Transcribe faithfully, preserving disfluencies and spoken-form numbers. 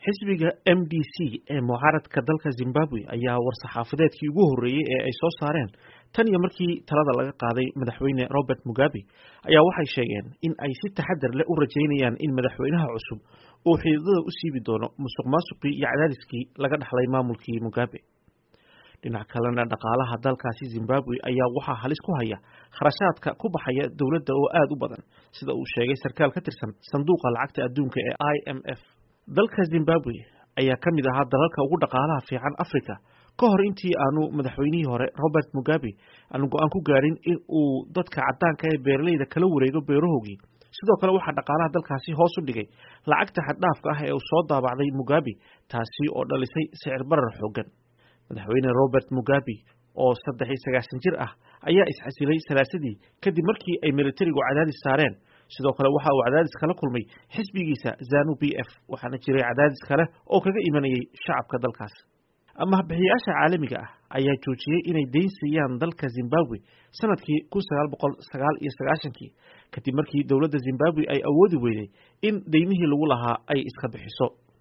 xisbiga M D C ee mucaaradka dalka Zimbabwe ayaa war-saxaafadeedkii ugu horreeyay ee ay soo saareen tan iyo markii talada laga qaaday madaxweyne Robert Mugabe ayaa waxay sheegeen in ay si taxadar leh u rajeynayaan in madaxweynaha cusub uu xididada u siibi doono musuqmaasuqii iyo cadaadiskii laga dhaxlay maamulkii Mugabe. dhinaca kalena dhaqaalaha dalkaasi Zimbabwe ayaa waxaa halis ku haya kharashaadka ku baxaya dowladda oo aad u badan sida uu sheegay sarkaal ka tirsan sanduuqa lacagta adduunka ee I M F. dalka Zimbabwe ayaa ka mid ahaa dalalka ugu dhaqaalaha fiican Afrika ka hor intii aanu madaxweynihii hore Robert Mugabe aanu go'aan ku gaarin in uu dadka caddaanka ee beeraleyda kala wareego beerahoogii. sidoo kale waxaa dhaqaalaha dalkaasi hoos u dhigay lacagta xad-dhaafka ah ee uu soo daabacday Mugabe taasi oo dhalisay sicir barar xooggan. madaxweyne Robert Mugabe oo saddex iyo sagaashan jir ah ayaa isxasilay salaasadii kadib markii ay militarigu cadaadis saareen. sidoo kale waxa uu cadaadis kala kulmay xisbigiisa ZANU P F waxaana jiray cadaadis kale oo kaga imanayay shacabka dalkaas. ama bixiyaasha caalamiga ah ayaa joojiyay inay deyn siiyaan dalka Zimbabwe sanadkii kun sagaal boqol sagaal iyo sagaashan kadib markii dowladda Zimbabwe ay awoodi weyday in deymihii lagu lahaa ay iska bixiso.